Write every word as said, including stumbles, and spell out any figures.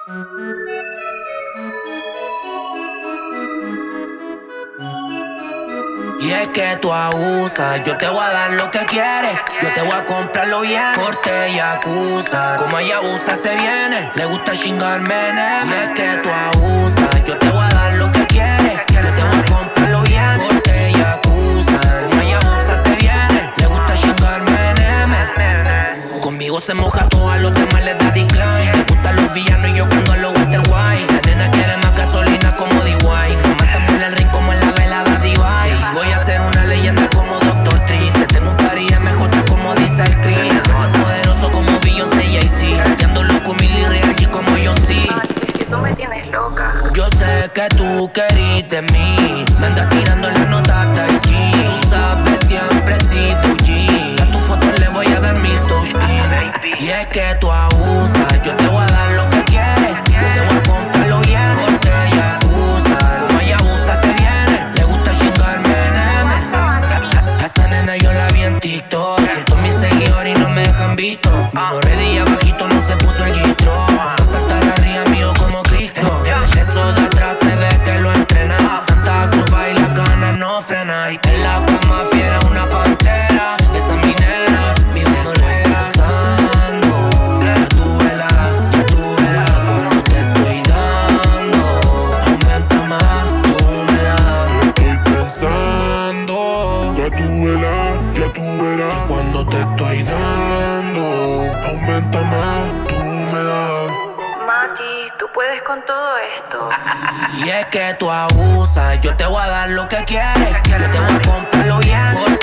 Y es que tú abusas, yo te voy a dar lo que quieres, yo te voy a comprar lo bien, corte y acusa. Como ella abusa se viene, le gusta chingarme nene. Y es que tú abusas, yo te voy a dar lo que quieres, yo te voy a comprar lo bien, corte y acusa. Como ella abusa se viene, le gusta chingarme nene. Conmigo se moja todo, a los demás les da decline. Me gustan los villanos y yo cuando los Walter White. La nena quiere más gasolina como D-White. No matamos en el ring como en la velada D-White. Voy a ser una leyenda como doctor Dre. Te tengo un party M J como dice el Cris. Encuentro poderoso como Beyoncé y Jay-Z. Entiendo loco, Milly Real G como John C. Ay, que tú me tienes loca. Yo sé que tú querís de mí. Me andas tirando la nota Tai Chi. Tú sabes siempre si tu G. A tu foto le voy a dar mil touchdowns. Y es que tú abusas, yo te voy a dar lo que quieres, yo te voy a comprar lo bien, corte y acusa. Como ella abusa se viene, le gusta chingarme nene. A esa nena yo la vi en TikTok, ciento mil seguidores y no me dejan visto. Vino ready y abajito no se puso el G-Tro. Va a saltar arriba mío como Cristo. Eso de atrás se ve que lo entrena. Tanta curva y las ganas no frenan. En la cama fiera una pantera. Esa es mi nena, mi bandolera. Pensando, ya tú verás, ya tú verás cuando te estoy dando. Aumenta más, tú me das. Estoy pensando, ya tú verás, ya tú verás cuando te estoy dando. Aumenta más, tú me das. Mati, tú puedes con todo esto. Y es que tú abusas, yo te voy a dar lo que quieres, yo te voy a comprar lo bien,